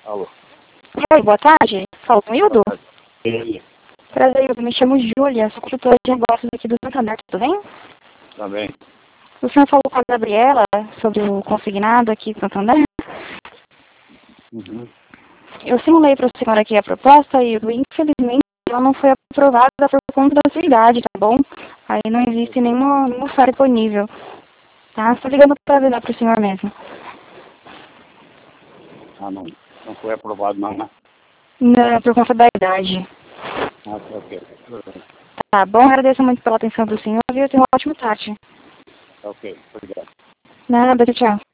Alô. Oi, boa tarde. Fala com o Hildo? Ele. Prazer, Hildo. Me chamo Júlia, sou consultora de negócios aqui do Santander, tudo bem? Também. O senhor falou com a Gabriela sobre o consignado aqui do Santander? Uhum. Eu simulei para o senhor aqui a proposta e, infelizmente, ela não foi aprovada por conta da sua idade, tá bom? Aí não existe nenhuma oferta disponível, tá? Estou ligando para avisar para o senhor mesmo. Ah, não foi aprovado não, né? Não, por conta da idade. Ah, tá, ok. Tá bom, agradeço muito pela atenção do senhor e tenha uma ótima tarde. Ok, obrigado. Nada, tchau.